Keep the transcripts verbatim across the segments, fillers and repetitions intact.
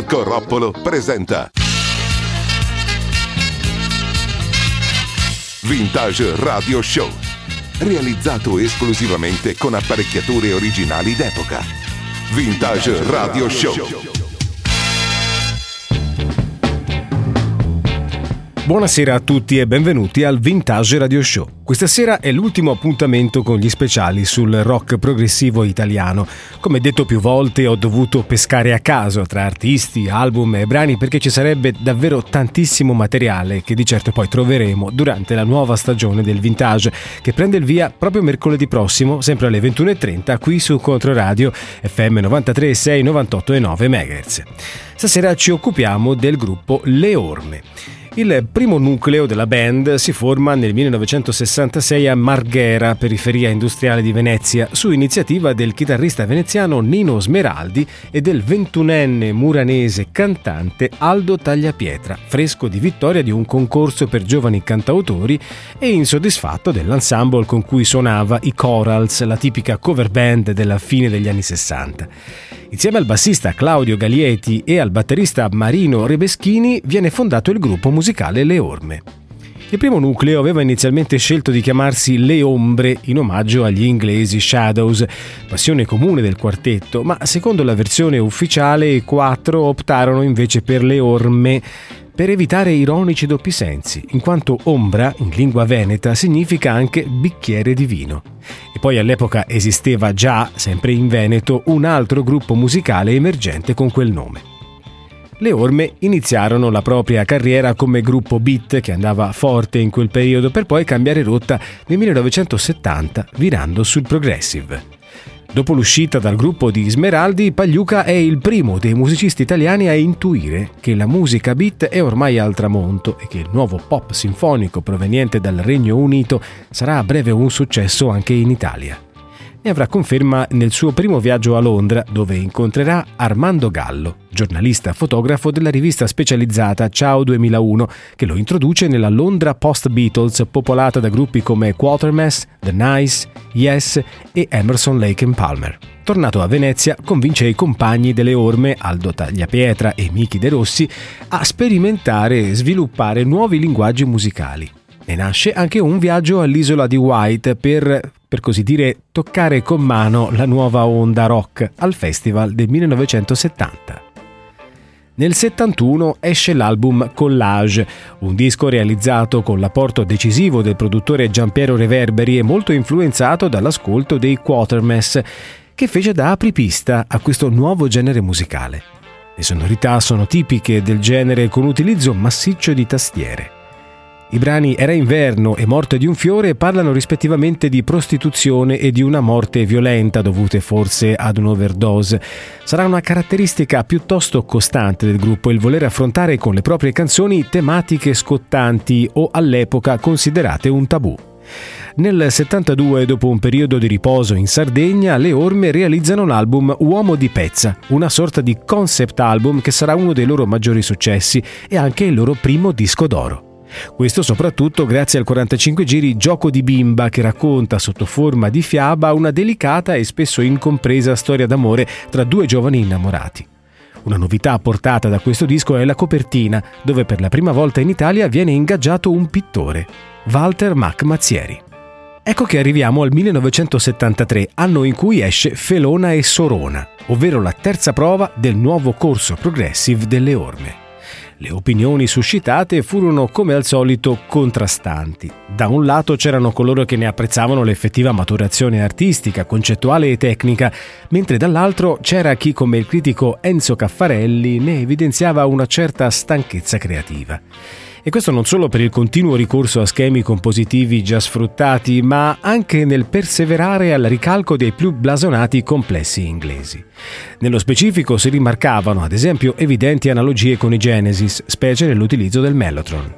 Marco Roppolo presenta Vintage Radio Show, realizzato esclusivamente con apparecchiature originali d'epoca. Vintage Radio Show. Buonasera a tutti e benvenuti al Vintage Radio Show. Questa sera è l'ultimo appuntamento con gli speciali sul rock progressivo italiano. Come detto più volte, ho dovuto pescare a caso tra artisti, album e brani perché ci sarebbe davvero tantissimo materiale che di certo poi troveremo durante la nuova stagione del Vintage, che prende il via proprio mercoledì prossimo, sempre alle ventuno e trenta, qui su Controradio F M novantatré virgola sei, novantotto virgola nove megahertz. Stasera ci occupiamo del gruppo Le Orme. Il primo nucleo della band si forma nel millenovecentosessantasei a Marghera, periferia industriale di Venezia, su iniziativa del chitarrista veneziano Nino Smeraldi e del ventunenne muranese cantante Aldo Tagliapietra, fresco di vittoria di un concorso per giovani cantautori e insoddisfatto dell'ensemble con cui suonava i Chorals, la tipica cover band della fine degli anni sessanta. Insieme al bassista Claudio Galieti e al batterista Marino Rebeschini viene fondato il gruppo musicale Le Orme. Il primo nucleo aveva inizialmente scelto di chiamarsi Le Ombre in omaggio agli inglesi Shadows, passione comune del quartetto, ma secondo la versione ufficiale i quattro optarono invece per Le Orme per evitare ironici doppi sensi, in quanto ombra, in lingua veneta, significa anche bicchiere di vino. E poi all'epoca esisteva già, sempre in Veneto, un altro gruppo musicale emergente con quel nome. Le Orme iniziarono la propria carriera come gruppo beat che andava forte in quel periodo per poi cambiare rotta nel millenovecentosettanta virando sul progressive. Dopo l'uscita dal gruppo di Smeraldi, Pagliuca è il primo dei musicisti italiani a intuire che la musica beat è ormai al tramonto e che il nuovo pop sinfonico proveniente dal Regno Unito sarà a breve un successo anche in Italia. Ne avrà conferma nel suo primo viaggio a Londra, dove incontrerà Armando Gallo, giornalista fotografo della rivista specializzata Ciao duemilauno, che lo introduce nella Londra post-Beatles popolata da gruppi come Quatermass, The Nice, Yes e Emerson, Lake and Palmer. Tornato a Venezia, convince i compagni delle Orme, Aldo Tagliapietra e Michi De Rossi, a sperimentare e sviluppare nuovi linguaggi musicali. Ne nasce anche un viaggio all'isola di White per, per così dire, toccare con mano la nuova onda rock al festival del millenovecentosettanta. Nel settantuno esce l'album Collage, un disco realizzato con l'apporto decisivo del produttore Giampiero Reverberi e molto influenzato dall'ascolto dei Quatermass, che fece da apripista a questo nuovo genere musicale. Le sonorità sono tipiche del genere con utilizzo massiccio di tastiere. I brani Era inverno e Morte di un fiore parlano rispettivamente di prostituzione e di una morte violenta dovute forse ad un'overdose. Sarà una caratteristica piuttosto costante del gruppo il voler affrontare con le proprie canzoni tematiche scottanti o all'epoca considerate un tabù. Nel settantadue, dopo un periodo di riposo in Sardegna, Le Orme realizzano l'album Uomo di Pezza, una sorta di concept album che sarà uno dei loro maggiori successi e anche il loro primo disco d'oro. Questo soprattutto grazie al quarantacinque giri Gioco di bimba, che racconta sotto forma di fiaba una delicata e spesso incompresa storia d'amore tra due giovani innamorati. Una novità apportata da questo disco è la copertina, dove per la prima volta in Italia viene ingaggiato un pittore, Walter Mac Mazzieri. Ecco che arriviamo al millenovecentosettantatré, anno in cui esce Felona e Sorona, ovvero la terza prova del nuovo corso progressive delle Orme. Le opinioni suscitate furono come al solito contrastanti. Da un lato c'erano coloro che ne apprezzavano l'effettiva maturazione artistica, concettuale e tecnica, mentre dall'altro c'era chi come il critico Enzo Caffarelli ne evidenziava una certa stanchezza creativa. E questo non solo per il continuo ricorso a schemi compositivi già sfruttati, ma anche nel perseverare al ricalco dei più blasonati complessi inglesi. Nello specifico si rimarcavano, ad esempio, evidenti analogie con i Genesis, specie nell'utilizzo del mellotron.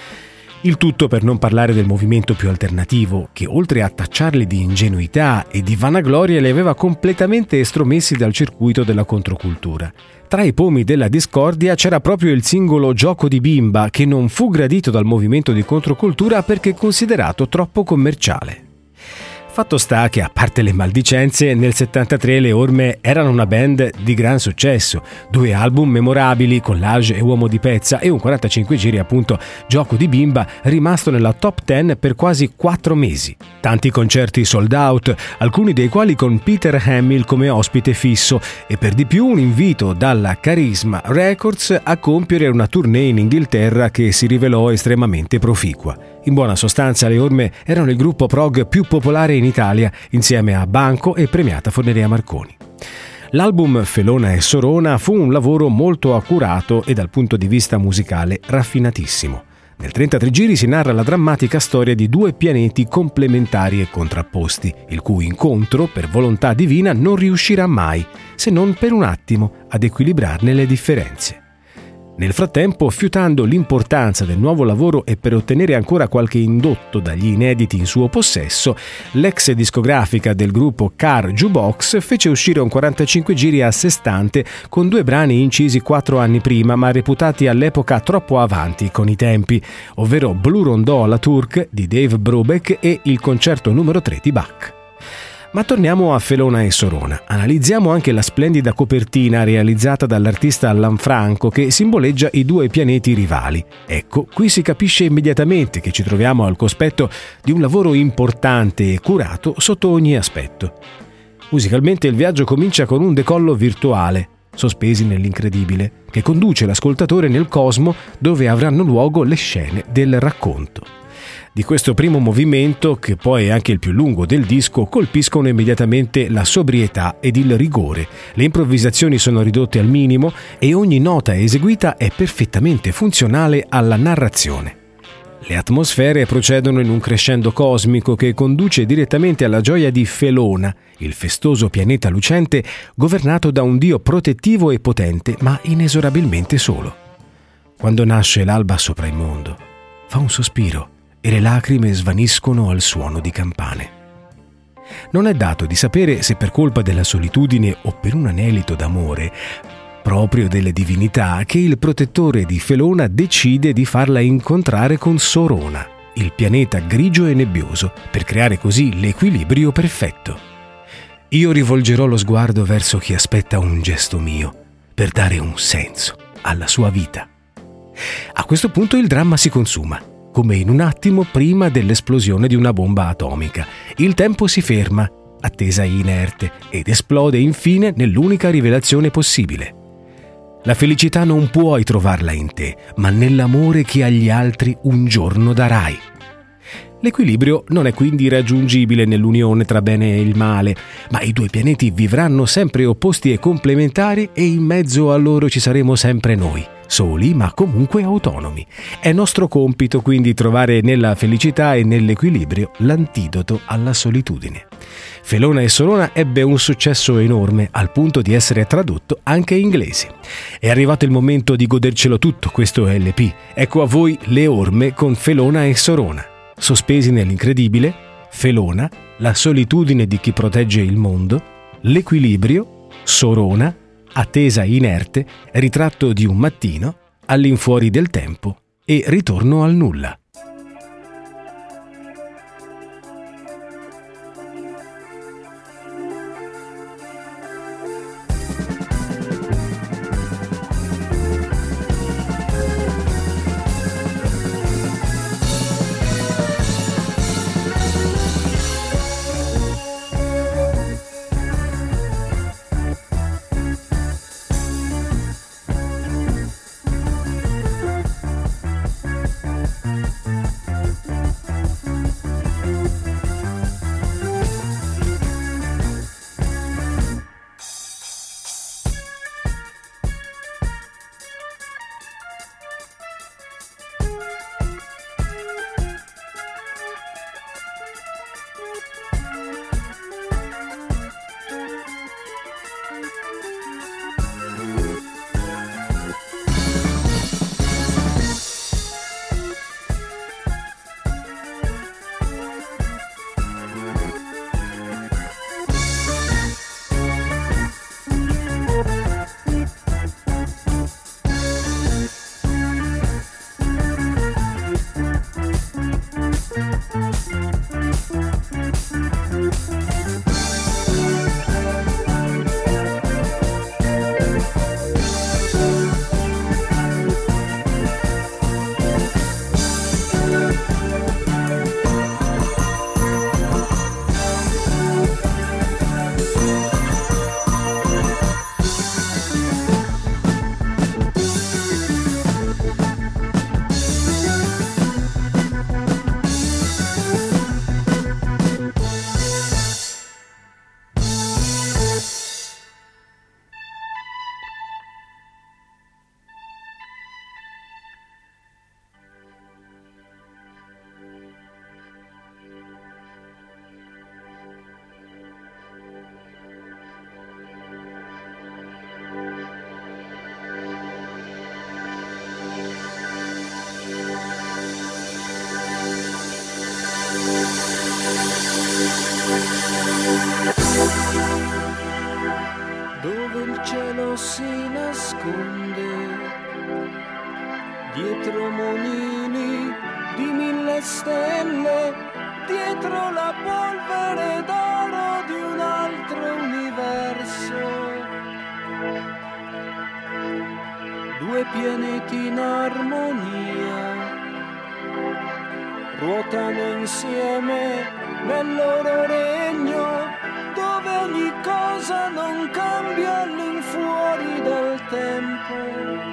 Il tutto per non parlare del movimento più alternativo, che oltre a tacciarli di ingenuità e di vanagloria li aveva completamente estromessi dal circuito della controcultura. Tra i pomi della discordia c'era proprio il singolo Gioco di bimba, che non fu gradito dal movimento di controcultura perché considerato troppo commerciale. Fatto sta che, a parte le maldicenze, nel settantatré le Orme erano una band di gran successo, due album memorabili, Collage e Uomo di Pezza, e un quarantacinque giri, appunto, Gioco di bimba, rimasto nella top dieci per quasi quattro mesi. Tanti concerti sold out, alcuni dei quali con Peter Hamill come ospite fisso, e per di più un invito dalla Charisma Records a compiere una tournée in Inghilterra che si rivelò estremamente proficua. In buona sostanza, le Orme erano il gruppo prog più popolare in Italia, insieme a Banco e premiata Forneria Marconi. L'album Felona e Sorona fu un lavoro molto accurato e dal punto di vista musicale raffinatissimo. Nel trentatré giri si narra la drammatica storia di due pianeti complementari e contrapposti, il cui incontro, per volontà divina, non riuscirà mai, se non per un attimo, ad equilibrarne le differenze. Nel frattempo, fiutando l'importanza del nuovo lavoro e per ottenere ancora qualche indotto dagli inediti in suo possesso, l'ex discografica del gruppo Car Jukebox fece uscire un quarantacinque giri a sé stante con due brani incisi quattro anni prima ma reputati all'epoca troppo avanti con i tempi, ovvero Blue Rondò alla Turk di Dave Brubeck e il concerto numero tre di Bach. Ma torniamo a Felona e Sorona. Analizziamo anche la splendida copertina realizzata dall'artista Lanfranco che simboleggia i due pianeti rivali. Ecco, qui si capisce immediatamente che ci troviamo al cospetto di un lavoro importante e curato sotto ogni aspetto. Musicalmente il viaggio comincia con un decollo virtuale, sospesi nell'incredibile, che conduce l'ascoltatore nel cosmo dove avranno luogo le scene del racconto. Di questo primo movimento, che poi è anche il più lungo del disco, colpiscono immediatamente la sobrietà ed il rigore. Le improvvisazioni sono ridotte al minimo e ogni nota eseguita è perfettamente funzionale alla narrazione. Le atmosfere procedono in un crescendo cosmico che conduce direttamente alla gioia di Felona, il festoso pianeta lucente governato da un dio protettivo e potente, ma inesorabilmente solo. Quando nasce l'alba sopra il mondo, fa un sospiro e le lacrime svaniscono al suono di campane. Non è dato di sapere se per colpa della solitudine o per un anelito d'amore, proprio delle divinità, che il protettore di Felona decide di farla incontrare con Sorona, il pianeta grigio e nebbioso, per creare così l'equilibrio perfetto. Io rivolgerò lo sguardo verso chi aspetta un gesto mio, per dare un senso alla sua vita. A questo punto il dramma si consuma, come in un attimo prima dell'esplosione di una bomba atomica. Il tempo si ferma, attesa inerte, ed esplode infine nell'unica rivelazione possibile. La felicità non puoi trovarla in te, ma nell'amore che agli altri un giorno darai. L'equilibrio non è quindi raggiungibile nell'unione tra bene e il male, ma i due pianeti vivranno sempre opposti e complementari e in mezzo a loro ci saremo sempre noi, soli ma comunque autonomi. È nostro compito quindi trovare nella felicità e nell'equilibrio l'antidoto alla solitudine. Felona e Sorona ebbe un successo enorme al punto di essere tradotto anche in inglese. È arrivato il momento di godercelo tutto questo L P. Ecco a voi Le Orme con Felona e Sorona. Sospesi nell'incredibile, Felona, la solitudine di chi protegge il mondo, l'equilibrio, Sorona, attesa inerte, ritratto di un mattino, all'infuori del tempo e ritorno al nulla. Thank you. nasconde dietro monini di mille stelle, dietro la polvere d'oro di un altro universo. Due pianeti in armonia ruotano insieme nel loro regno, dove ogni cosa non cambia all'infuori del tempo.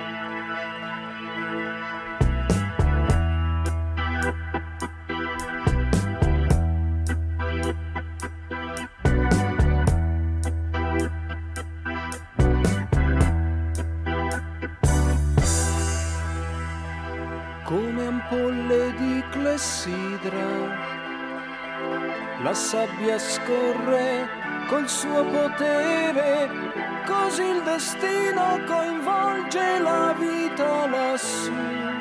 Come ampolle di clessidra, la sabbia scorre col suo potere, così il destino coinvolge la vita lassù.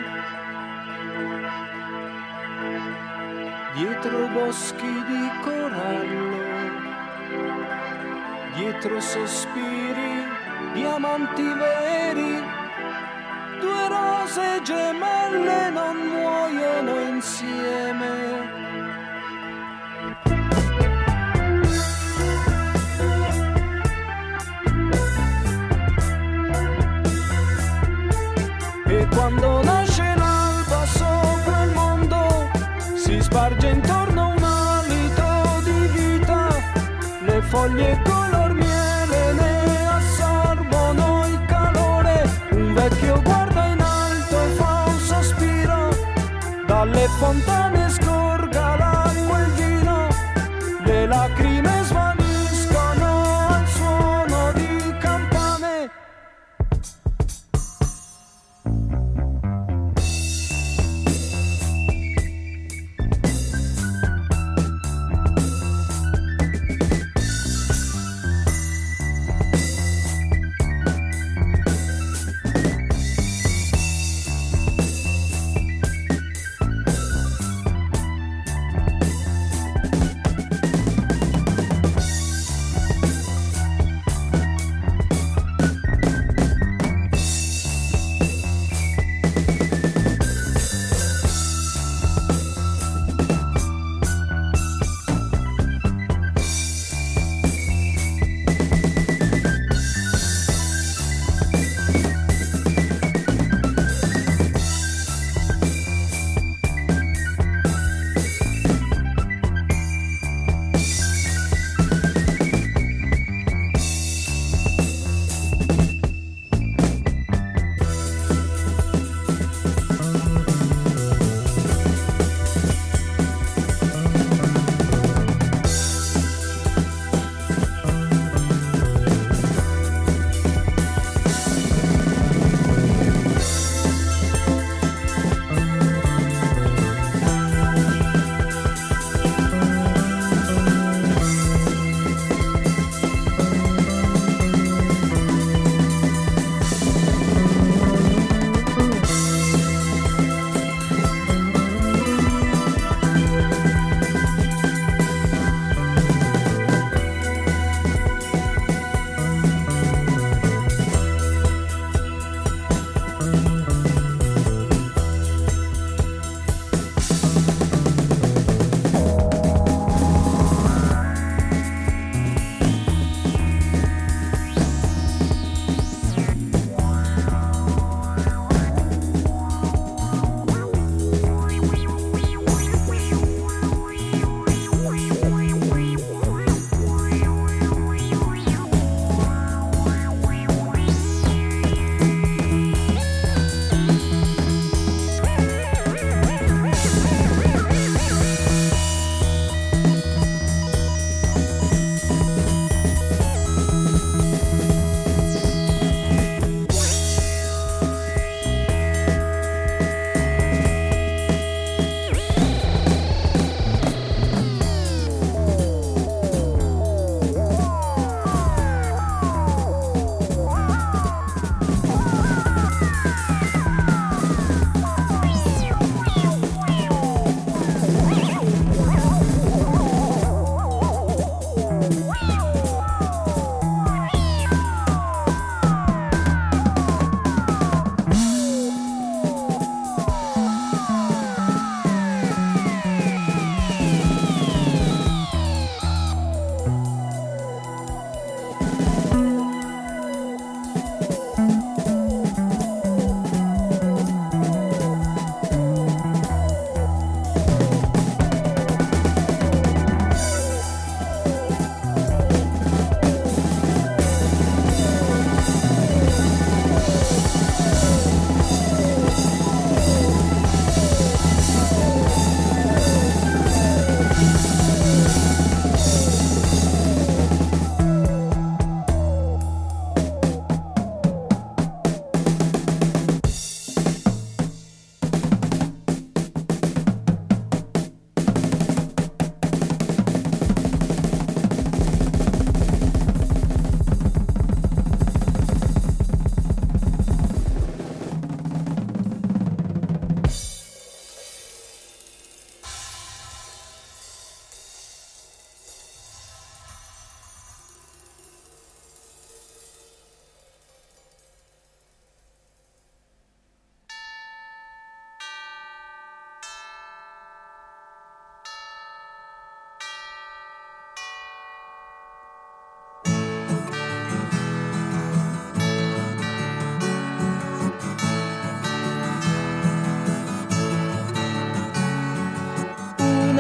Dietro boschi di corallo, dietro sospiri di amanti veri, due rose gemelle non muoiono insieme. E quando nasce l'alba sopra il mondo, si sparge intorno un alito di vita, le foglie color miele ne assorbono il calore, un vecchio guarda in alto e fa un sospiro, dalle fontane scorga l'acqua e il vino, le lacrime svaniscono al suono di campane.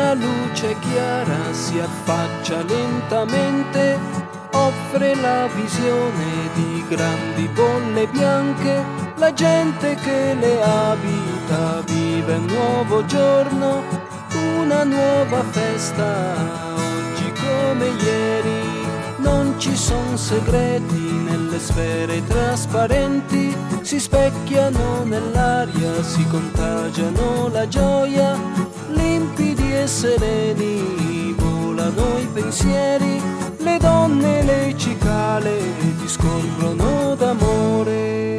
la luce chiara si affaccia lentamente, offre la visione di grandi bolle bianche. La gente che le abita vive un nuovo giorno, una nuova festa, oggi come ieri. Non ci son segreti nelle sfere trasparenti, si specchiano nell'aria, si contagiano la gioia, limpidi e sereni volano i pensieri, le donne le cicale discorrono d'amore.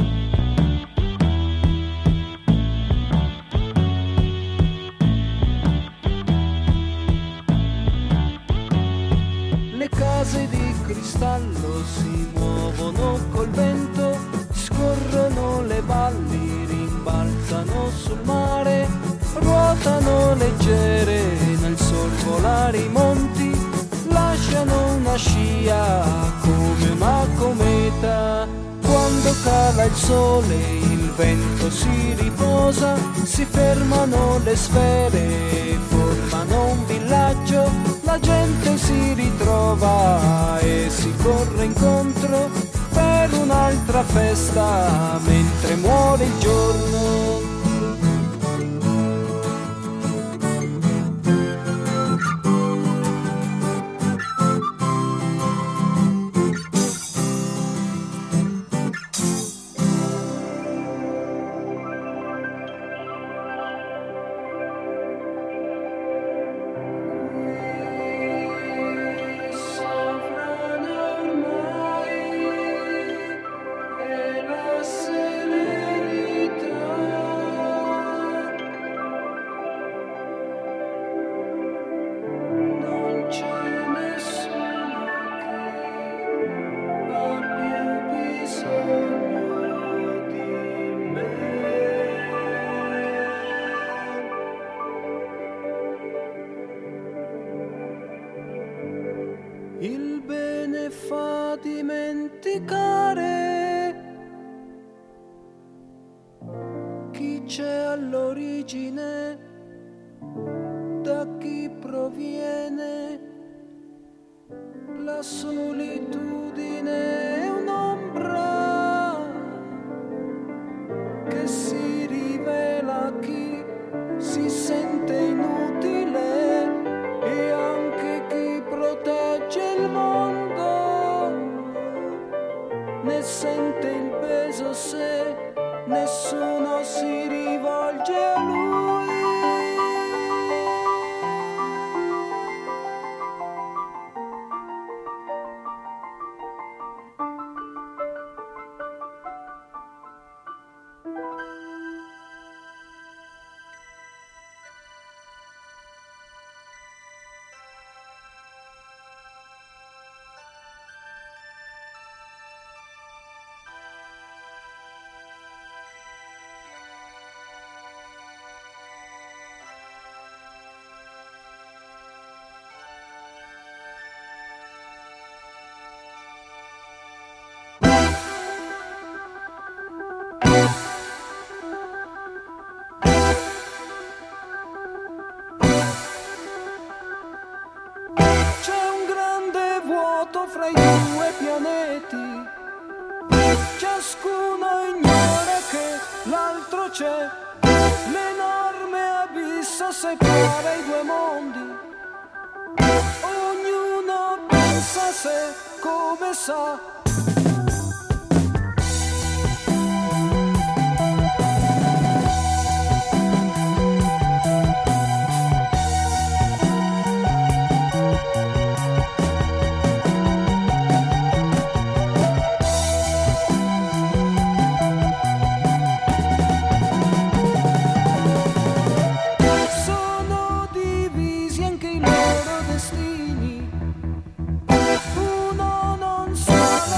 Le case di cristallo si muovono col vento, scorrono le valli, rimbalzano sul mare, ruotano leggere nel sorvolare i monti, lasciano una scia come una cometa. Quando cala il sole il vento si riposa, si fermano le sfere, formano un villaggio, la gente si ritrova e si corre incontro per un'altra festa mentre muore il giorno. Il bene fa dimenticare chi c'è all'origine, da chi proviene. La solitudine è un'ombra che si rivela a chi si sente inutile, e anche chi protegge il mondo ne sente il peso se nessuno si rivolge a lui. Fra i due pianeti, ciascuno ignora che l'altro c'è, l'enorme abisso separa i due mondi, ognuno pensa a sé come sa. Uno non sa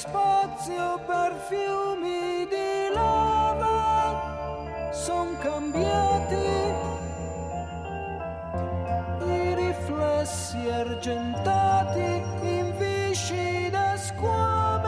spazio per fiumi di lava son cambiati, i riflessi argentati in viscide squame.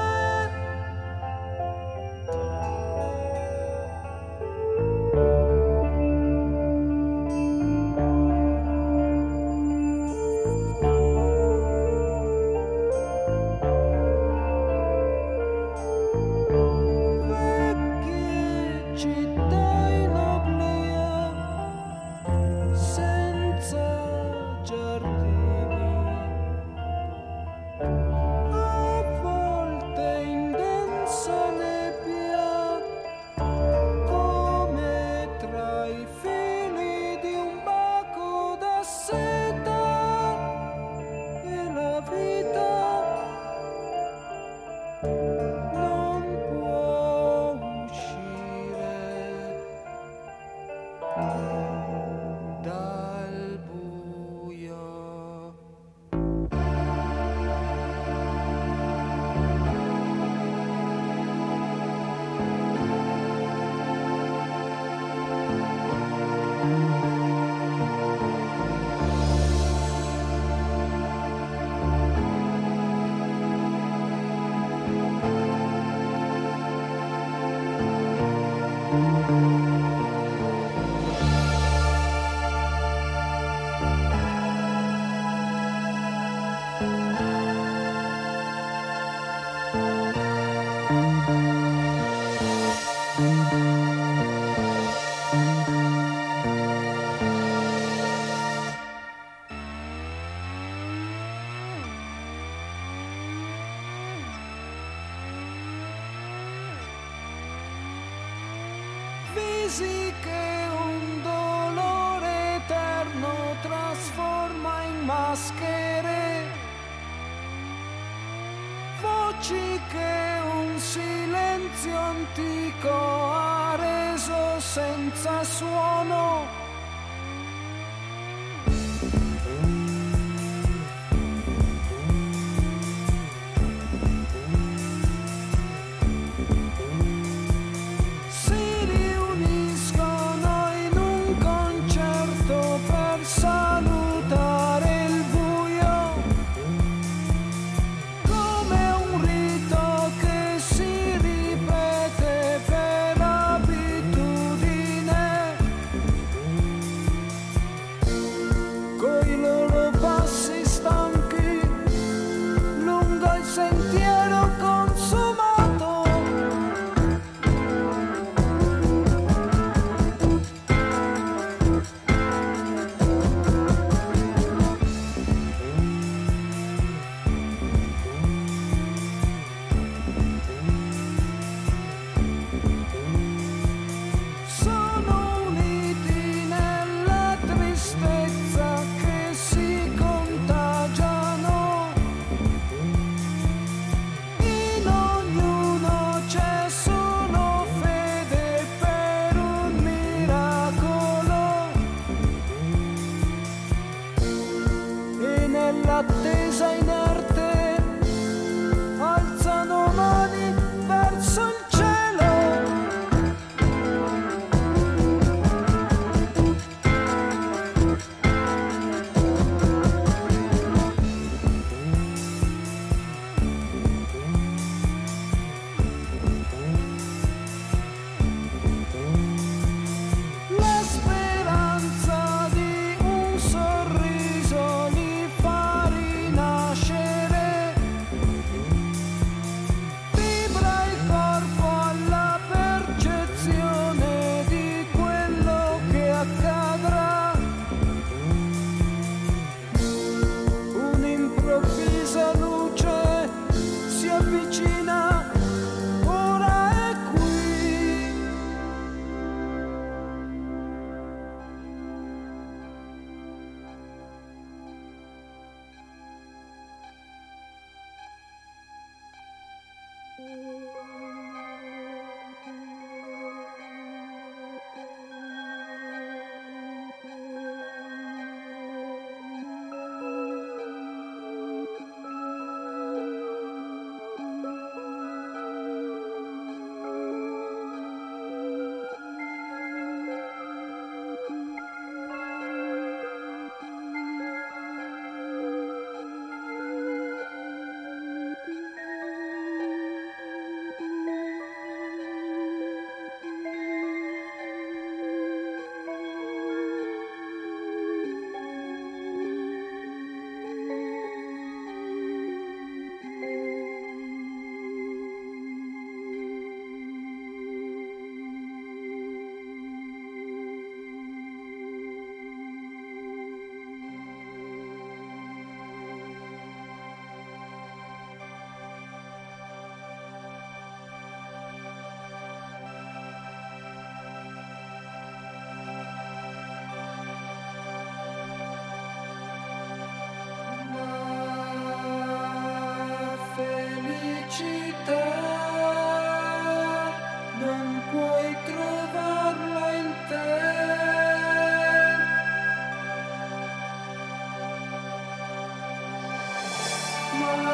Visi che un dolore eterno trasforma in maschere, voci che un silenzio antico ha reso senza suono. Salutare il buio come un rito che si ripete per abitudine.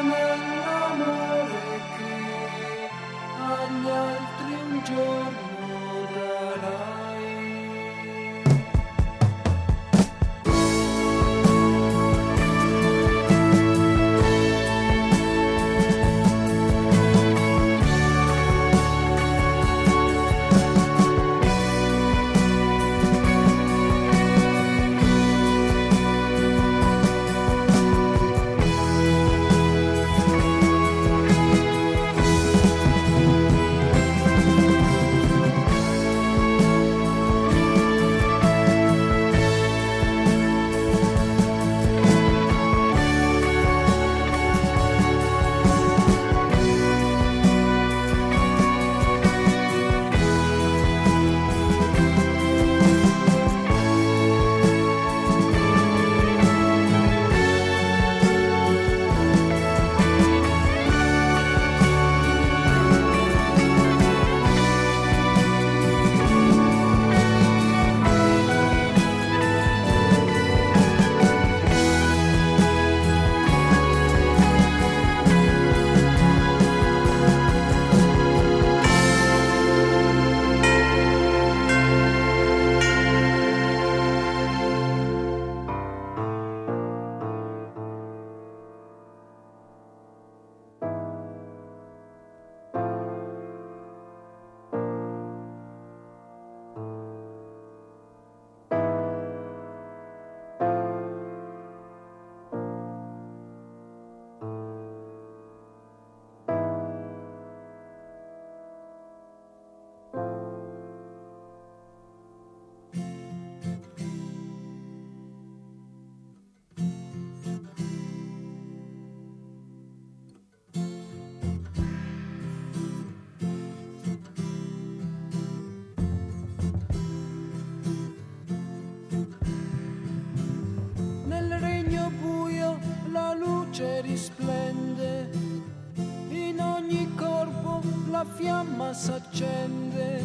nell'amore che agli altri un giorno darai. Risplende, in ogni corpo la fiamma s'accende,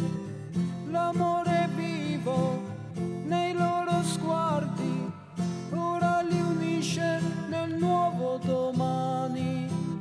l'amore è vivo nei loro sguardi, ora li unisce nel nuovo domani.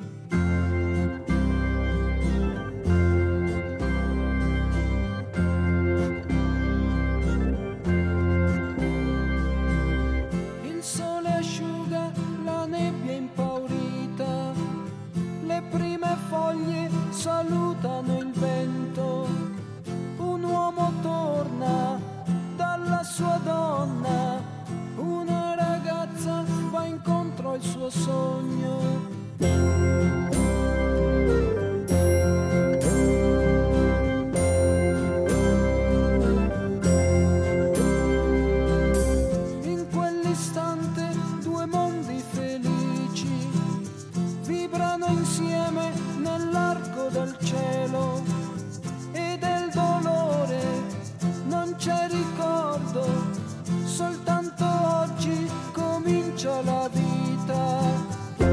Il sole asciuga la nebbia impaurita, le prime foglie salutano il vento, un uomo torna dalla sua donna, una ragazza va incontro al suo sogno. In quell'istante due mondi felici vibrano insieme nell'arco del cielo, e del dolore non c'è ricordo, soltanto oggi comincia la vita.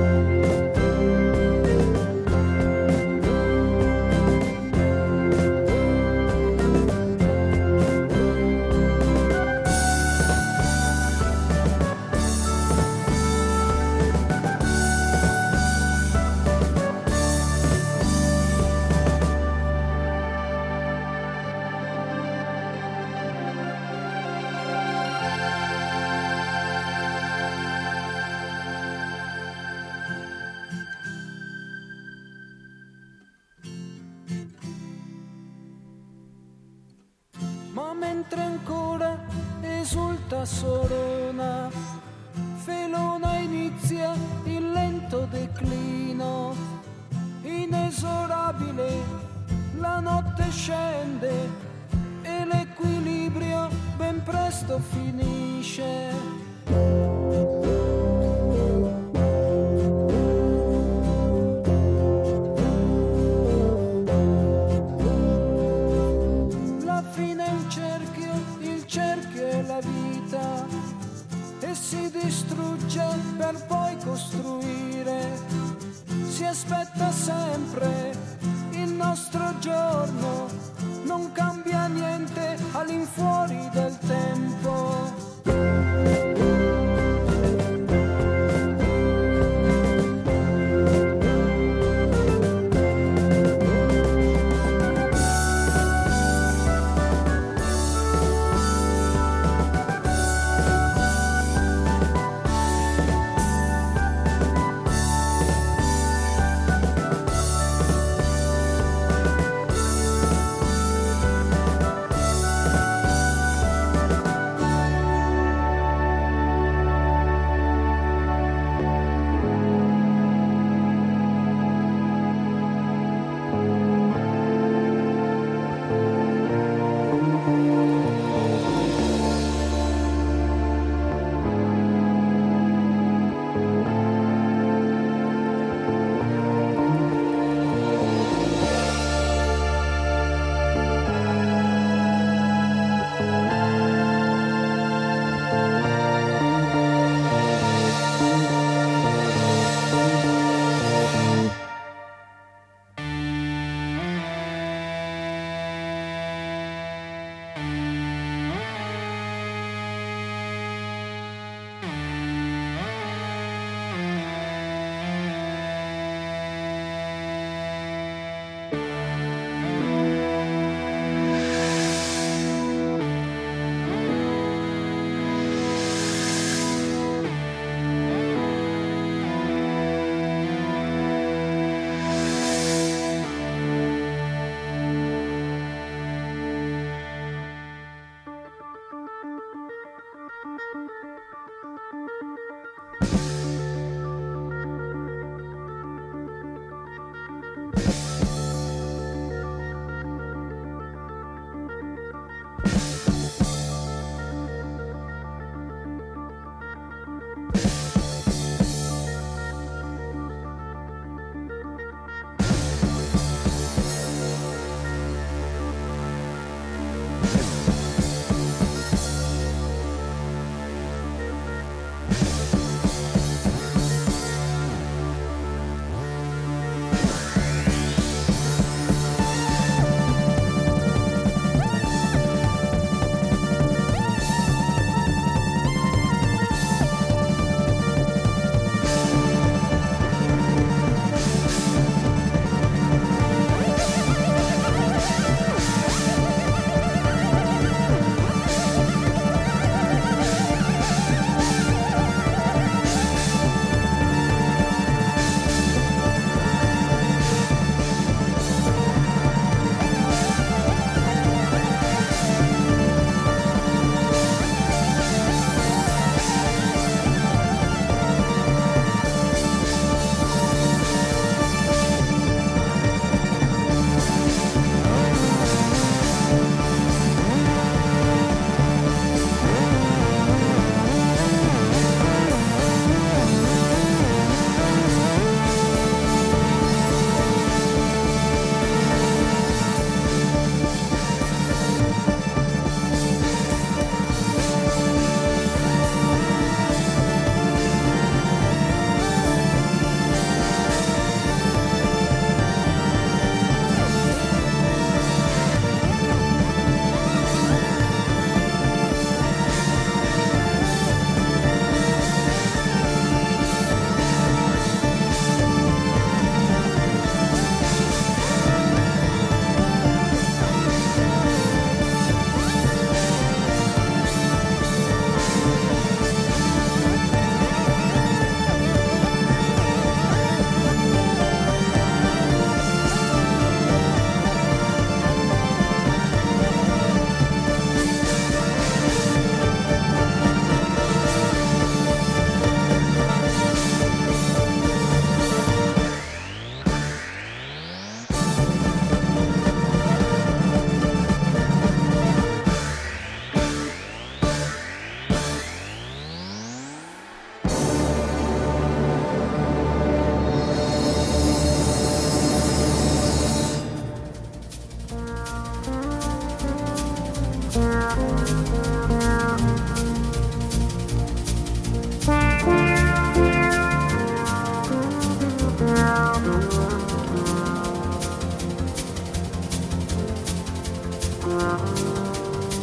Ma mentre ancora esulta Sorona, Felona inizia il lento declino, inesorabile la notte scende e l'equilibrio ben presto finisce. La vita e si distrugge per poi costruire, si aspetta sempre il nostro giorno, non cambia niente all'infuori del tempo.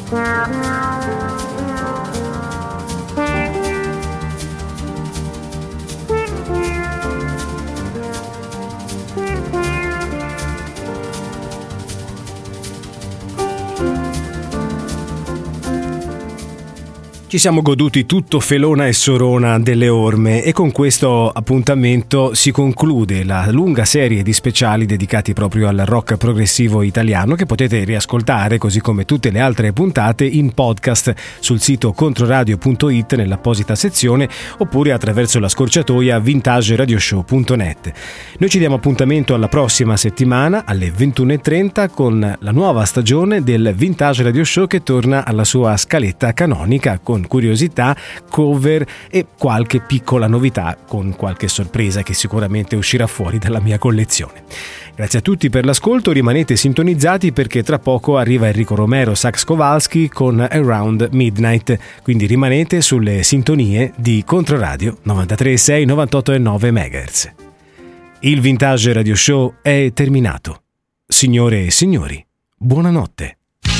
Ci siamo goduti tutto Felona e Sorona delle Orme e con questo appuntamento si conclude la lunga serie di speciali dedicati proprio al rock progressivo italiano che potete riascoltare, così come tutte le altre puntate, in podcast sul sito controradio punto it nell'apposita sezione oppure attraverso la scorciatoia vintage radio show punto net. Noi ci diamo appuntamento alla prossima settimana alle ventuno e trenta con la nuova stagione del Vintage Radio Show che torna alla sua scaletta canonica con curiosità, cover e qualche piccola novità con qualche sorpresa che sicuramente uscirà fuori dalla mia collezione. Grazie a tutti per l'ascolto, rimanete sintonizzati perché tra poco arriva Enrico Romero Sax Kowalski con Around Midnight, quindi rimanete sulle sintonie di Controradio novantatré virgola sei novantotto virgola nove megahertz. Il Vintage Radio Show è terminato. Signore e signori, buonanotte.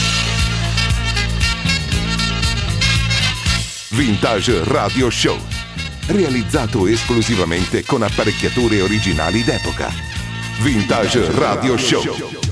Vintage Radio Show, realizzato esclusivamente con apparecchiature originali d'epoca. Vintage Radio Show.